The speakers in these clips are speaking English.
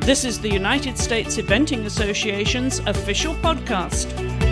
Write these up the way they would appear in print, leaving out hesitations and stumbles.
This is the United States Eventing Association's official podcast.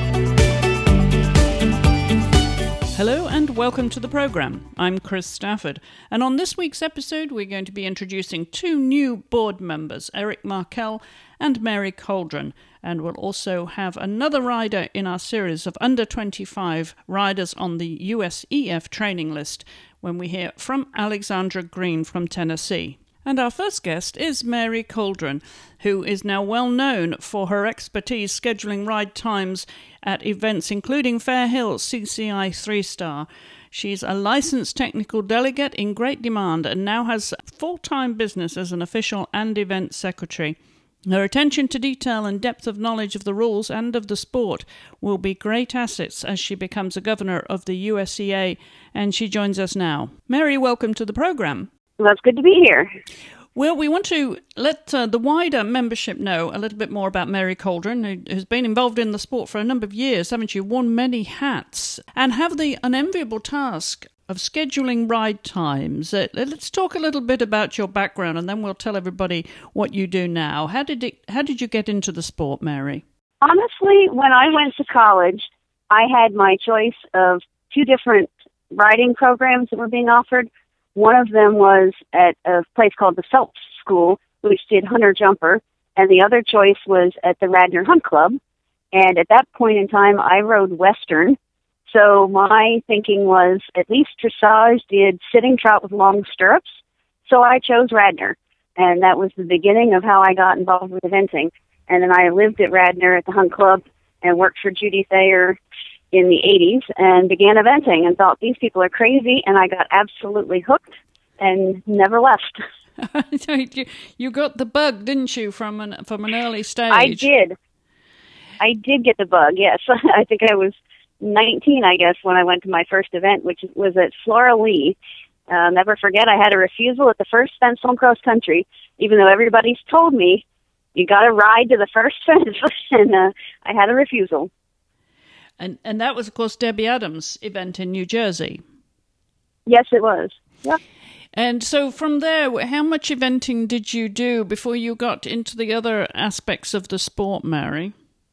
Hello and welcome to the program. I'm Chris Stafford, and on this week's episode we're going to be introducing two new board members, Eric Markell and Mary Coldren, and we'll also have another rider in our series of under 25 riders on the USEF training list when we hear from Alexandra Green from Tennessee. And our first guest is Mary Coldren, who is now well known for her expertise scheduling ride times at events including Fair Hills CCI 3-Star. She's a licensed technical delegate in great demand and now has full-time business as an official and event secretary. Her attention to detail and depth of knowledge of the rules and of the sport will be great assets as she becomes a governor of the USEA, and she joins us now. Mary, welcome to the program. Well, it's good to be here. Well, we want to let the wider membership know a little bit more about Mary Coldren, who's been involved in the sport for a number of years, haven't you? Worn many hats, and have the unenviable task of scheduling ride times. Let's talk a little bit about your background, and then we'll tell everybody what you do now. How did you get into the sport, Mary? Honestly, when I went to college, I had my choice of two different riding programs that were being offered. One of them was at a place called the Phelps School, which did Hunter Jumper, and the other choice was at the Radnor Hunt Club. And at that point in time, I rode Western. So my thinking was at least dressage did sitting trot with long stirrups. So I chose Radnor. And that was the beginning of how I got involved with eventing. And then I lived at Radnor at the Hunt Club and worked for Judy Thayer in the 80s and began eventing and thought these people are crazy, and I got absolutely hooked and never left. You got the bug, didn't you, from an early stage? I did get the bug, yes. I think I was 19, I guess, when I went to my first event, which was at Flora Lee. Never forget, I had a refusal at the first fence on cross country, even though everybody's told me, you got to ride to the first fence, and I had a refusal. And that was, of course, Debbie Adams' event in New Jersey. Yes, it was. Yep. And so from there, how much eventing did you do before you got into the other aspects of the sport, Mary?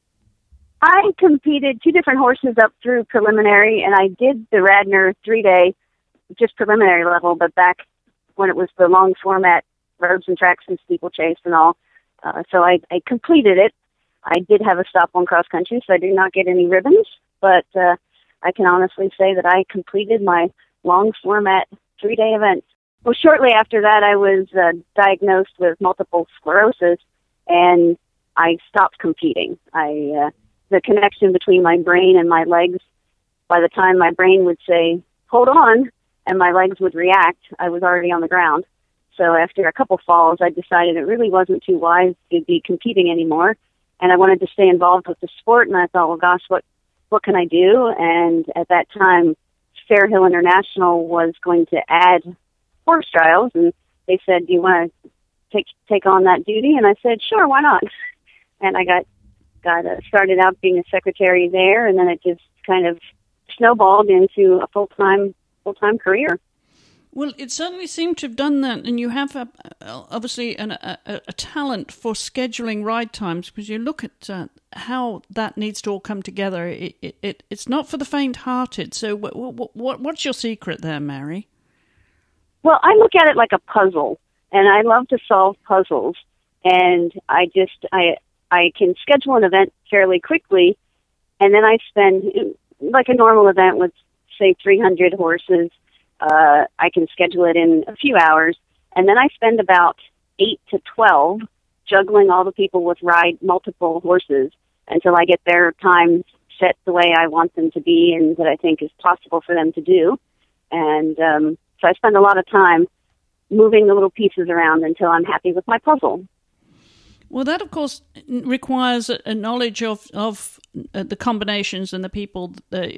I competed two different horses up through preliminary, and I did the Radnor 3-day, just preliminary level, but back when it was the long format, roads and tracks and steeplechase and all. So I completed it. I did have a stop on cross country, so I did not get any ribbons, but I can honestly say that I completed my long format 3-day event. Well, shortly after that, I was diagnosed with multiple sclerosis, and I stopped competing. The connection between my brain and my legs, by the time my brain would say, hold on, and my legs would react, I was already on the ground. So after a couple falls, I decided it really wasn't too wise to be competing anymore. And I wanted to stay involved with the sport, and I thought, well, gosh, what can I do? And at that time, Fair Hill International was going to add horse trials, and they said, do you want to take on that duty? And I said, sure, why not? And I got started out being a secretary there, and then it just kind of snowballed into a full-time career. Well, it certainly seemed to have done that, and you have obviously a talent for scheduling ride times, because you look at how that needs to all come together. It's not for the faint-hearted. So what's your secret there, Mary? Well, I look at it like a puzzle, and I love to solve puzzles, and I can schedule an event fairly quickly, and then I spend, like a normal event with, say, 300 horses, I can schedule it in a few hours, and then I spend about 8 to 12 juggling all the people with multiple horses until I get their times set the way I want them to be and that I think is possible for them to do. And so I spend a lot of time moving the little pieces around until I'm happy with my puzzle. Well, that, of course, requires a knowledge of the combinations and the people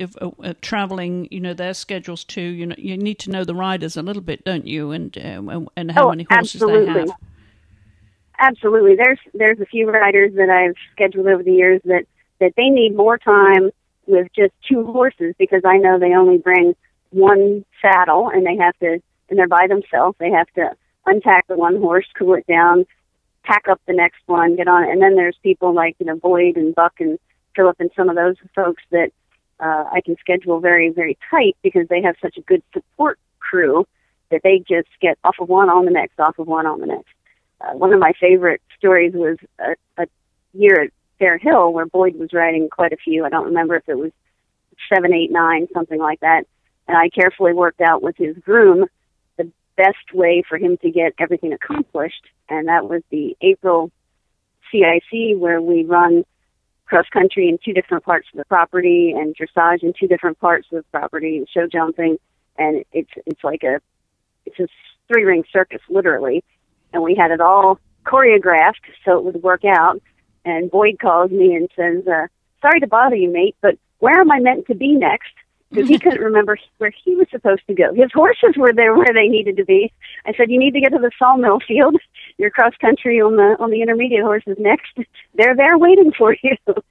traveling, their schedules too. You need to know the riders a little bit, don't you? And how many horses absolutely. They have. Absolutely. There's a few riders that I've scheduled over the years that they need more time with just two horses, because I know they only bring one saddle and they're by themselves. They have to untack the one horse, cool it down, pack up the next one, get on it. And then there's people like, Boyd and Buck and Philip and some of those folks that I can schedule very, very tight because they have such a good support crew that they just get off of one on the next, off of one on the next. One of my favorite stories was a year at Fair Hill where Boyd was riding quite a few. I don't remember if it was 7, 8, 9, something like that. And I carefully worked out with his groom the best way for him to get everything accomplished. And that was the April CIC, where we run cross country in 2 different parts of the property and dressage in 2 different parts of the property, show jumping. And it's a 3-ring circus, literally. And we had it all choreographed so it would work out. And Boyd calls me and says, sorry to bother you, mate, but where am I meant to be next? Because he couldn't remember where he was supposed to go. His horses were there where they needed to be. I said, you need to get to the sawmill field. Your cross country on the intermediate horses next. They're there waiting for you.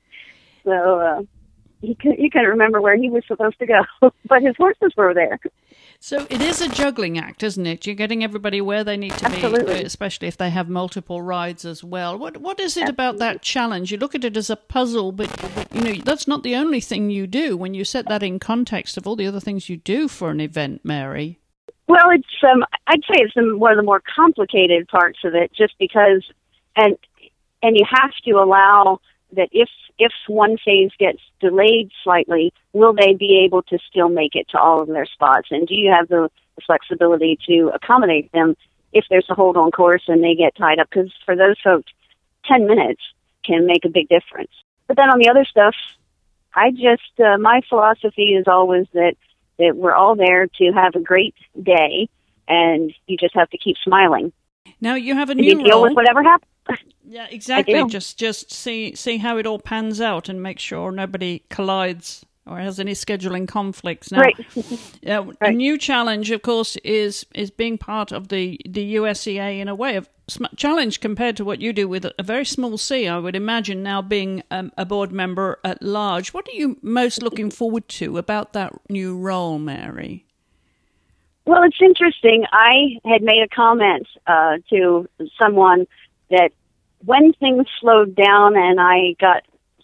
So he couldn't remember where he was supposed to go, but his horses were there. So it is a juggling act, isn't it? You're getting everybody where they need to Absolutely. be, especially if they have multiple rides as well. What is it about that challenge? You look at it as a puzzle, but that's not the only thing you do when you set that in context of all the other things you do for an event, Mary. Well, it's I'd say it's one of the more complicated parts of it, just because, and you have to allow that if one phase gets delayed slightly, will they be able to still make it to all of their spots? And do you have the flexibility to accommodate them if there's a hold on course and they get tied up? Because for those folks, 10 minutes can make a big difference. But then on the other stuff, I just, my philosophy is always that we're all there to have a great day, and you just have to keep smiling. Now you have a and new you deal role. with whatever happens. Yeah, exactly. Just see how it all pans out and make sure nobody collides or has any scheduling conflicts. Now, right. Right. A new challenge, of course, is being part of the USEA in a way of challenge compared to what you do with a very small C. I would imagine now being a board member at large. What are you most looking forward to about that new role, Mary? Well, it's interesting. I had made a comment to someone that when things slowed down and I got,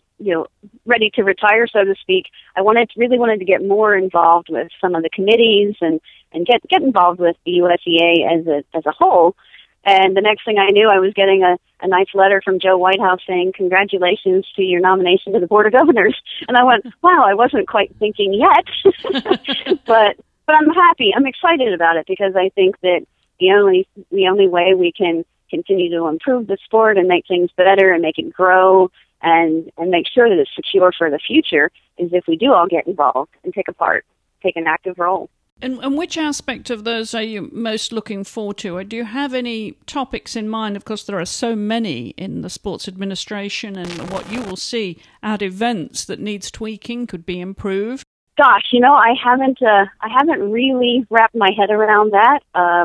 ready to retire, so to speak, I really wanted to get more involved with some of the committees and get involved with the USEA as a whole. And the next thing I knew, I was getting a nice letter from Joe Whitehouse saying, congratulations to your nomination to the Board of Governors. And I went, wow, I wasn't quite thinking yet. but I'm happy. I'm excited about it because I think that the only way we can continue to improve the sport and make things better and make it grow and make sure that it's secure for the future is if we do all get involved and take an active role. And which aspect of those are you most looking forward to? Do you have any topics in mind? Of course, there are so many in the sports administration, and what you will see at events that needs tweaking, could be improved. Gosh, I haven't really wrapped my head around that.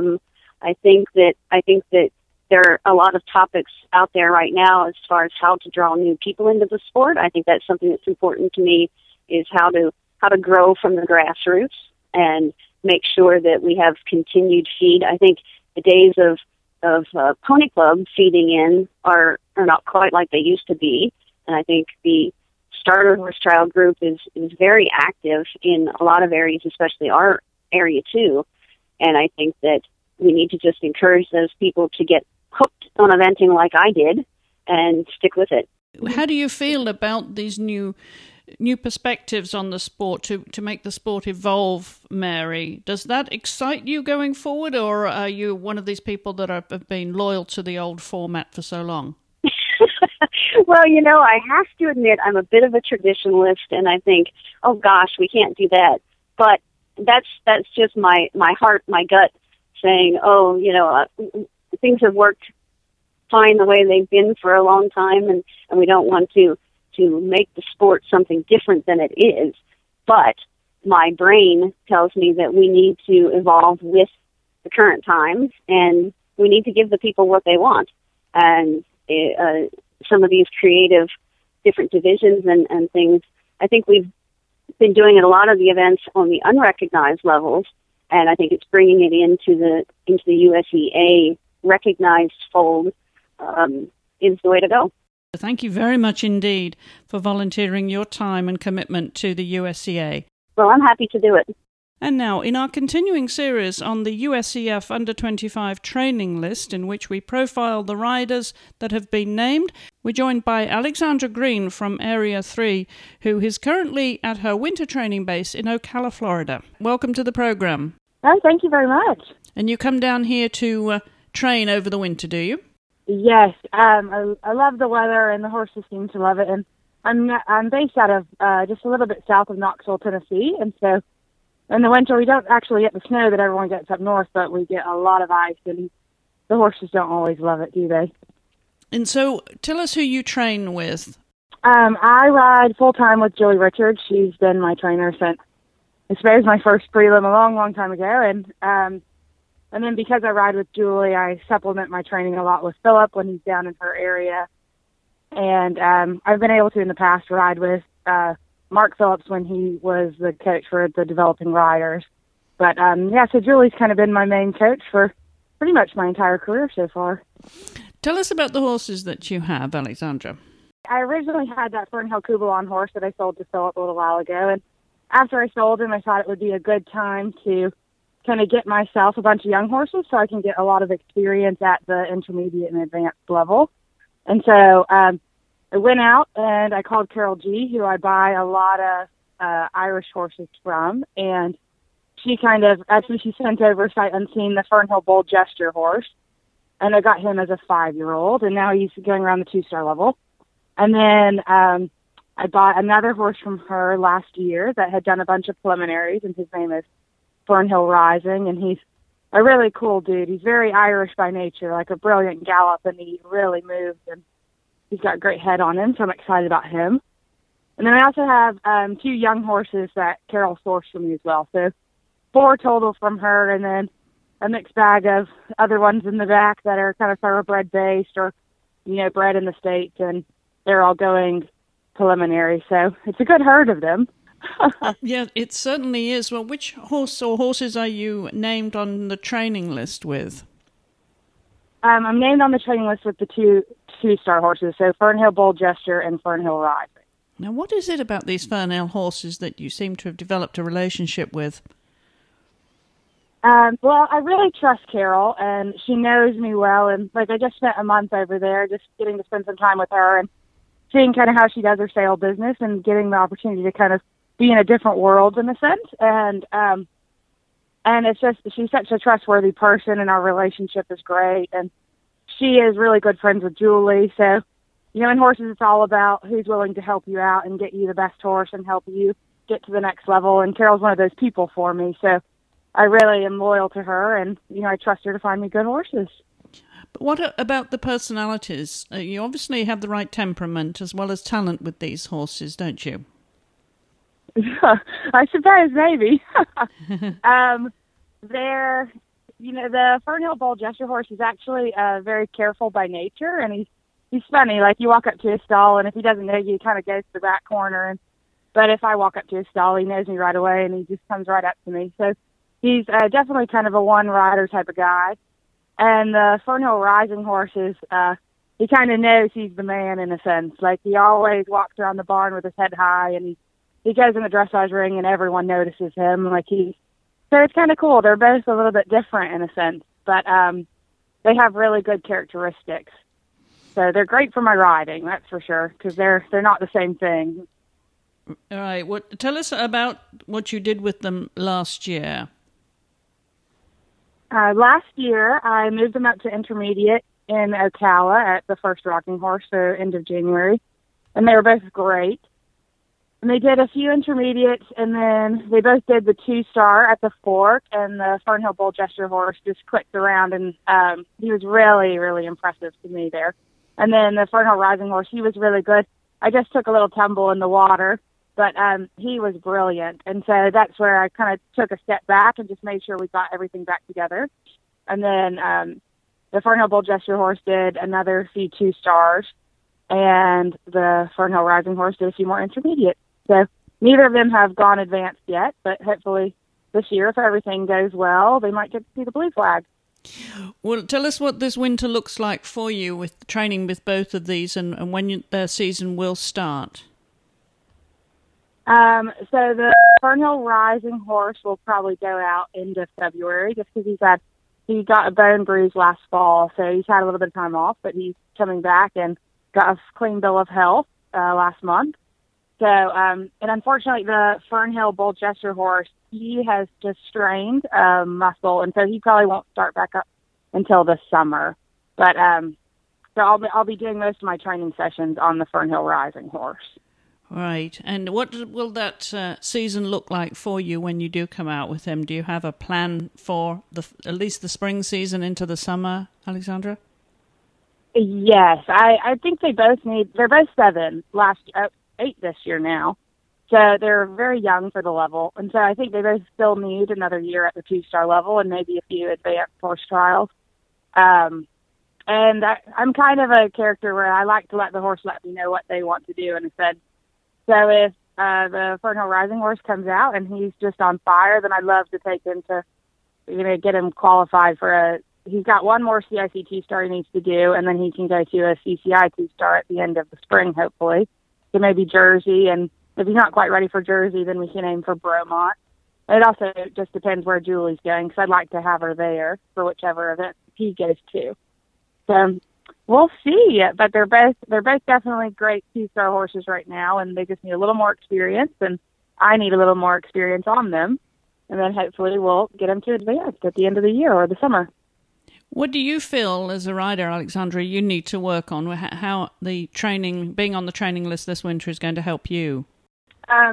I think that there are a lot of topics out there right now as far as how to draw new people into the sport. I think that's something that's important to me, is how to grow from the grassroots and make sure that we have continued feed. I think the days of Pony Club feeding in are not quite like they used to be, and I think the Starter Horse Trial Group is very active in a lot of areas, especially our area too. And I think that we need to just encourage those people to get hooked on eventing like I did and stick with it. How do you feel about these new perspectives on the sport to make the sport evolve, Mary? Does that excite you going forward, or are you one of these people that have been loyal to the old format for so long? Well, I have to admit I'm a bit of a traditionalist, and I think, oh gosh, we can't do that. But that's just my heart, my gut saying, oh, things have worked fine the way they've been for a long time, and we don't want to make the sport something different than it is. But my brain tells me that we need to evolve with the current times, and we need to give the people what they want. And some of these creative different divisions and things, I think we've been doing at a lot of the events on the unrecognized levels, and I think it's bringing it into the USEA recognized fold is the way to go. Thank you very much indeed for volunteering your time and commitment to the USCA. Well, I'm happy to do it. And now, in our continuing series on the USCF Under-25 training list, in which we profile the riders that have been named, we're joined by Alexandra Green from Area 3, who is currently at her winter training base in Ocala, Florida. Welcome to the program. Oh, thank you very much. And you come down here to train over the winter, do you? Yes, I love the weather, and the horses seem to love it. And I'm based out of just a little bit south of Knoxville, Tennessee, and so in the winter we don't actually get the snow that everyone gets up north, but we get a lot of ice, and the horses don't always love it, do they? And so, tell us who you train with. I ride full-time with Julie Richards. She's been my trainer since, I suppose, my first prelim a long, long time ago, and then because I ride with Julie, I supplement my training a lot with Philip when he's down in her area. And I've been able to, in the past, ride with Mark Phillips when he was the coach for the developing riders. But, so Julie's kind of been my main coach for pretty much my entire career so far. Tell us about the horses that you have, Alexandra. I originally had that Fernhill Kubalon horse that I sold to Philip a little while ago. And after I sold him, I thought it would be a good time to kind of get myself a bunch of young horses so I can get a lot of experience at the intermediate and advanced level. And so I went out and I called Carol G., who I buy a lot of Irish horses from, and she sent over sight unseen the Fernhill Bold Gesture horse, and I got him as a 5-year-old, and now he's going around the 2-star level. And then I bought another horse from her last year that had done a bunch of preliminaries, and his name is Fernhill Rising, and he's a really cool dude. He's very Irish by nature, like a brilliant gallop, and he really moves, and he's got a great head on him, so I'm excited about him. And then I also have 2 young horses that Carol sourced for me as well. So 4 total from her, and then a mixed bag of other ones in the back that are kind of thoroughbred based or, bred in the States, and they're all going preliminary. So it's a good herd of them. Yeah, it certainly is. Well, which horse or horses are you named on the training list with? I'm named on the training list with the 2-star horses, so Fernhill Bold Gesture and Fernhill Rising. Now, what is it about these Fernhill horses that you seem to have developed a relationship with? Well, I really trust Carol, and she knows me well, and I just spent a month over there just getting to spend some time with her and seeing kind of how she does her sale business and getting the opportunity to kind of be in a different world in a sense. And it's just, she's such a trustworthy person, and our relationship is great. And she is really good friends with Julie. So, in horses, it's all about who's willing to help you out and get you the best horse and help you get to the next level. And Carol's one of those people for me. So I really am loyal to her, and, I trust her to find me good horses. But what about the personalities? You obviously have the right temperament as well as talent with these horses, don't you? I suppose maybe. The Fernhill Bold Gesture horse is actually very careful by nature, and he's funny. Like, you walk up to his stall, and if he doesn't know you, he kind of goes to the back corner. But if I walk up to his stall, he knows me right away, and he just comes right up to me. So he's definitely kind of a one-rider type of guy. And the Fernhill Rising horse is, he kind of knows he's the man in a sense. Like, he always walks around the barn with his head high, and he goes in the dressage ring, and everyone notices him. So it's kind of cool. They're both a little bit different in a sense, but they have really good characteristics. So they're great for my riding, that's for sure, because they're not the same thing. All right. Tell us about what you did with them last year. Last year, I moved them up to intermediate in Ocala at the first rocking horse, so end of January, and they were both great. And they did a few intermediates, and then they both did the 2-star at the Fork, and the Fernhill Bold Gesture horse just clicked around, and he was really, really impressive to me there. And then the Fernhill Rising horse, he was really good. I just took a little tumble in the water, but he was brilliant. And so that's where I kind of took a step back and just made sure we got everything back together. And then the Fernhill Bold Gesture horse did another few 2-stars, and the Fernhill Rising horse did a few more intermediate. So neither of them have gone advanced yet, but hopefully this year, if everything goes well, they might get to see the blue flag. Well, tell us what this winter looks like for you with training with both of these and when their season will start. So the Fernhill Rising horse will probably go out into February just because he got a bone bruise last fall, so he's had a little bit of time off, but he's coming back and got a clean bill of health last month. So, and unfortunately, the Fernhill Bull Gesture horse, he has just strained muscle, and so he probably won't start back up until the summer. But so I'll be doing most of my training sessions on the Fernhill Rising horse. Right. And what will that season look like for you when you do come out with him? Do you have a plan for at least the spring season into the summer, Alexandra? Yes. I think they're both 7, 8 this year now. So they're very young for the level. And so I think they both still need another year at the 2-star level and maybe a few advanced horse trials. And I'm kind of a character where I like to let the horse let me know what they want to do. And I said, so if the Fernhill Rising horse comes out and he's just on fire, then I'd love to take him to, get him qualified for he's got one more CIC 2-star he needs to do, and then he can go to a CCI 2-star at the end of the spring, hopefully. So maybe Jersey, and if he's not quite ready for Jersey, then we can aim for Bromont. It also just depends where Julie's going, because I'd like to have her there for whichever event he goes to. So we'll see, but they're both definitely great 2-star horses right now, and they just need a little more experience, and I need a little more experience on them, and then hopefully we'll get them to advance at the end of the year or the summer. What do you feel as a rider, Alexandra, you need to work on? How the training, being on the training list this winter, is going to help you? I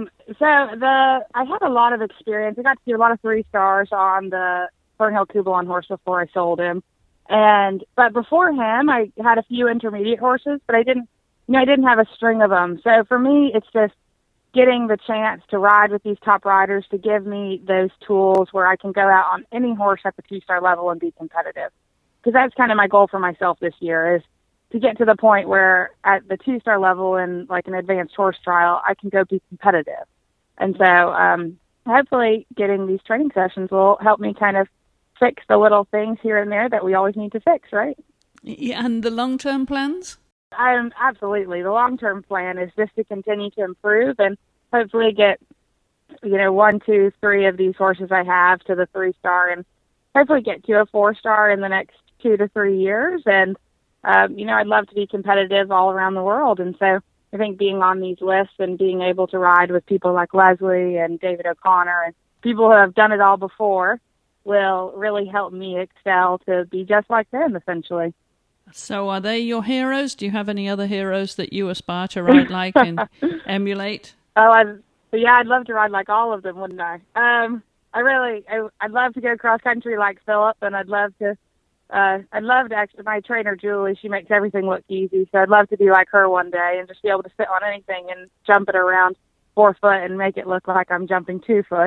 had a lot of experience. I got to do a lot of 3-stars on the Fernhill Kubalon horse before I sold him. But before him, I had a few intermediate horses, but I didn't have a string of them. So for me, it's just getting the chance to ride with these top riders to give me those tools where I can go out on any horse at the 2-star level and be competitive. Because that's kind of my goal for myself this year, is to get to the point where at the 2-star level in like an advanced horse trial, I can go be competitive. And so hopefully getting these training sessions will help me kind of fix the little things here and there that we always need to fix, right? Yeah, and the long-term plans? Absolutely. The long-term plan is just to continue to improve and hopefully get, 1, 2, 3 of these horses I have to the 3-star and hopefully get to a 4-star in the next 2 to 3 years. And, I'd love to be competitive all around the world. And so I think being on these lists and being able to ride with people like Leslie and David O'Connor and people who have done it all before will really help me excel to be just like them, essentially. So are they your heroes? Do you have any other heroes that you aspire to ride like and emulate? Oh, I'd love to ride like all of them, wouldn't I? I'd love to go cross country like Philip, and I'd love to actually, my trainer Julie, she makes everything look easy, so I'd love to be like her one day and just be able to sit on anything and jump it around 4 foot and make it look like I'm jumping 2 foot.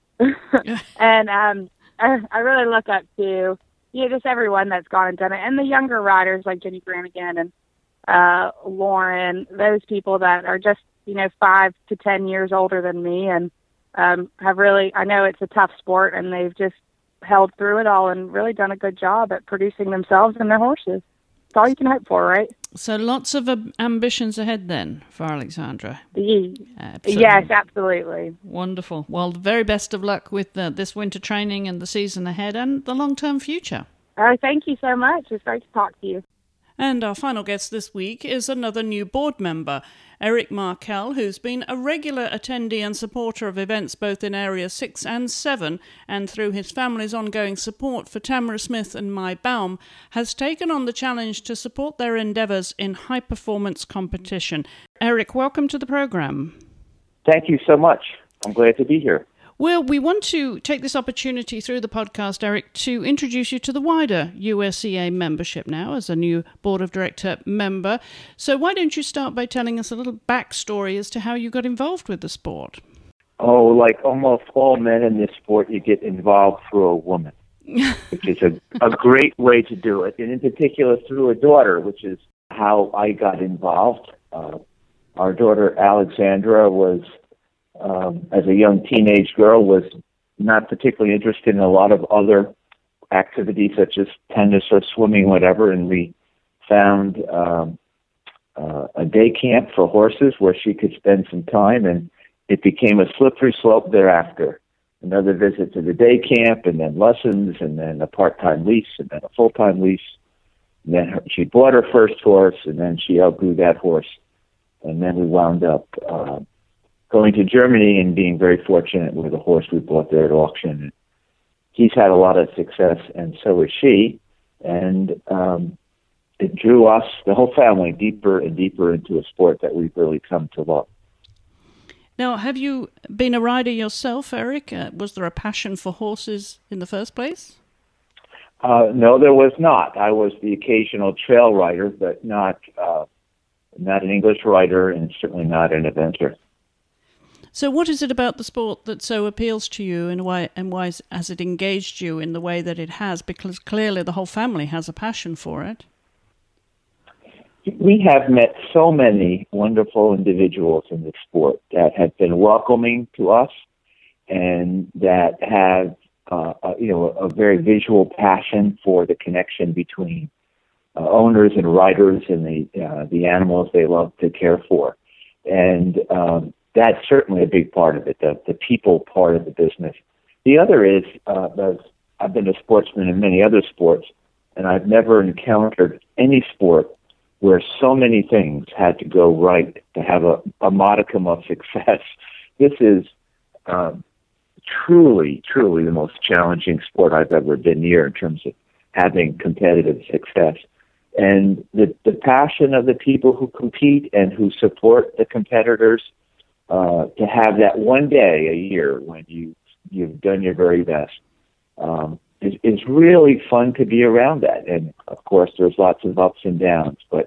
And I really look up to just everyone that's gone and done it, and the younger riders like Jenny Brannigan and Lauren, those people that are just 5 to 10 years older than me and have really, I know it's a tough sport, and they've just held through it all and really done a good job at producing themselves and their horses. It's all you can hope for, right? So lots of ambitions ahead then for Alexandra. Yes, absolutely. Wonderful. Well, the very best of luck with this winter training and the season ahead and the long-term future. Oh, thank you so much. It's great to talk to you. And our final guest this week is another new board member, Eric Markel, who's been a regular attendee and supporter of events both in Area 6 and 7, and through his family's ongoing support for Tamara Smith and Mai Baum, has taken on the challenge to support their endeavours in high-performance competition. Eric, welcome to the programme. Thank you so much. I'm glad to be here. Well, we want to take this opportunity through the podcast, Eric, to introduce you to the wider USEA membership now as a new Board of Director member. So why don't you start by telling us a little backstory as to how you got involved with the sport? Oh, like almost all men in this sport, you get involved through a woman, which is a great way to do it, and in particular through a daughter, which is how I got involved. Our daughter, Alexandra, was as a young teenage girl, was not particularly interested in a lot of other activities such as tennis or swimming, whatever, and we found a day camp for horses where she could spend some time, and it became a slippery slope thereafter. Another visit to the day camp, and then lessons, and then a part-time lease, and then a full-time lease. And then she bought her first horse, and then she outgrew that horse. And then we wound up going to Germany and being very fortunate with the horse we bought there at auction. And he's had a lot of success, and so has she. And it drew us, the whole family, deeper and deeper into a sport that we've really come to love. Now, have you been a rider yourself, Eric? Was there a passion for horses in the first place? No, there was not. I was the occasional trail rider, but not an English rider, and certainly not an eventer. So what is it about the sport that so appeals to you, and why has it engaged you in the way that it has? Because clearly the whole family has a passion for it. We have met so many wonderful individuals in the sport that have been welcoming to us and that have a very visual passion for the connection between owners and riders and the animals they love to care for. And that's certainly a big part of it, the people part of the business. The other is, I've been a sportsman in many other sports, and I've never encountered any sport where so many things had to go right to have a modicum of success. This is truly the most challenging sport I've ever been near in terms of having competitive success. And the passion of the people who compete and who support the competitors, to have that one day a year when you've done your very best, it's really fun to be around that. And of course, there's lots of ups and downs, but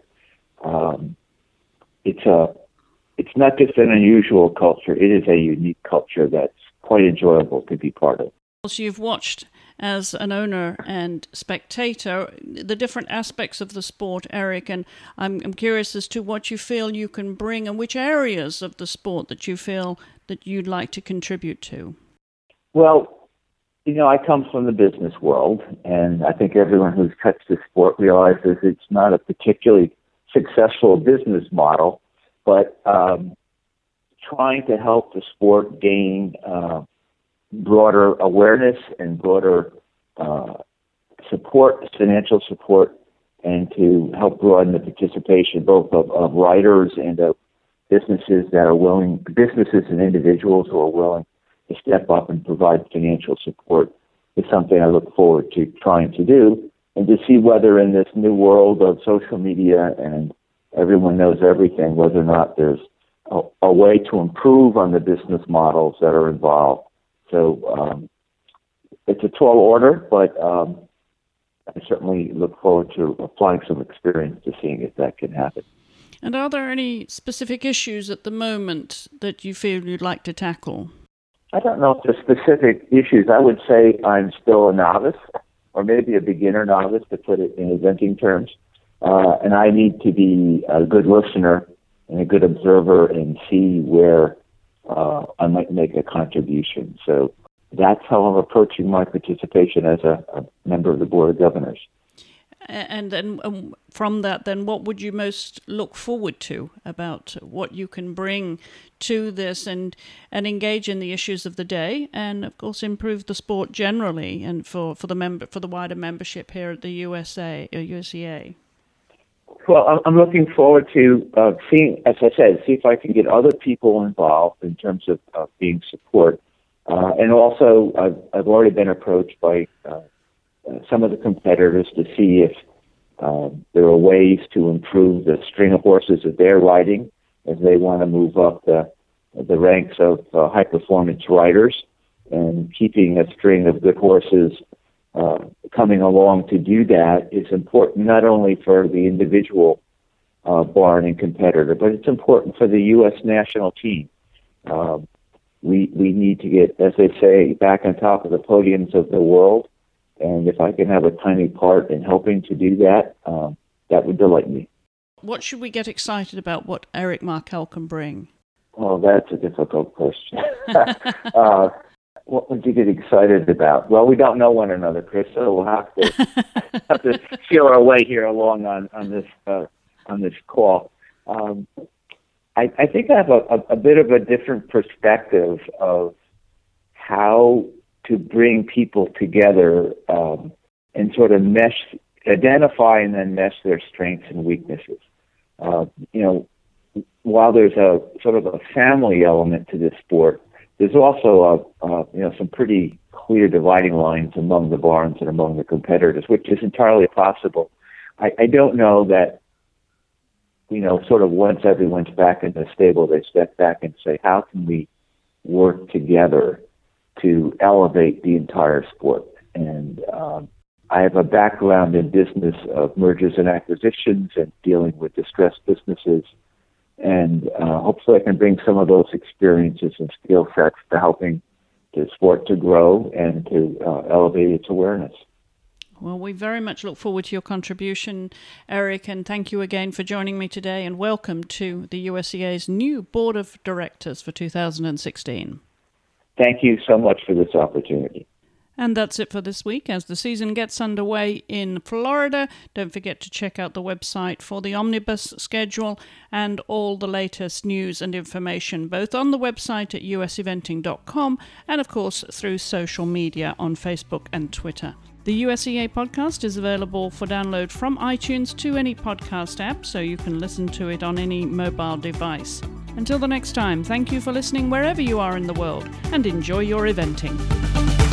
it's not just an unusual culture. It is a unique culture that's quite enjoyable to be part of. So you've watched as an owner and spectator the different aspects of the sport, Eric, and I'm curious as to what you feel you can bring and which areas of the sport that you feel that you'd like to contribute to. Well, I come from the business world, and I think everyone who's touched the sport realizes it's not a particularly successful business model, but trying to help the sport gain broader awareness and broader support, financial support, and to help broaden the participation both of riders and of businesses and individuals who are willing to step up and provide financial support is something I look forward to trying to do, and to see whether in this new world of social media and everyone knows everything, whether or not there's a way to improve on the business models that are involved. So it's a tall order, but I certainly look forward to applying some experience to seeing if that can happen. And are there any specific issues at the moment that you feel you'd like to tackle? I don't know if there's specific issues. I would say I'm still a novice, or maybe a beginner novice, to put it in eventing terms. And I need to be a good listener and a good observer and see where I might make a contribution. So that's how I'm approaching my participation as a member of the Board of Governors. And then from that, then what would you most look forward to about what you can bring to this and engage in the issues of the day, and of course improve the sport generally, and for the wider membership here at the USEA? Well, I'm looking forward to seeing, as I said, see if I can get other people involved in terms of being support, and also I've already been approached by some of the competitors to see if there are ways to improve the string of horses that they're riding as they want to move up the ranks of high-performance riders, and keeping a string of good horses coming along to do that is important not only for the individual barn and competitor, but it's important for the U.S. national team. We need to get, as they say, back on top of the podiums of the world. And if I can have a tiny part in helping to do that, that would delight me. What should we get excited about what Eric Markel can bring? Well, that's a difficult question. What would you get excited about? Well, we don't know one another, Chris, so we'll have to feel our way here along on this call. I think I have a bit of a different perspective of how to bring people together and sort of identify and then mesh their strengths and weaknesses. While there's a sort of a family element to this sport, there's also some pretty clear dividing lines among the barns and among the competitors, which is entirely possible. I don't know that, sort of once everyone's back in the stable, they step back and say, how can we work together to elevate the entire sport? And I have a background in business of mergers and acquisitions and dealing with distressed businesses. And hopefully I can bring some of those experiences and skill sets to helping the sport to grow and to elevate its awareness. Well, we very much look forward to your contribution, Eric, and thank you again for joining me today, and welcome to the USEA's new Board of Directors for 2016. Thank you so much for this opportunity. And that's it for this week. As the season gets underway in Florida, don't forget to check out the website for the omnibus schedule and all the latest news and information, both on the website at useventing.com and, of course, through social media on Facebook and Twitter. The USEA podcast is available for download from iTunes to any podcast app, so you can listen to it on any mobile device. Until the next time, thank you for listening wherever you are in the world, and enjoy your eventing.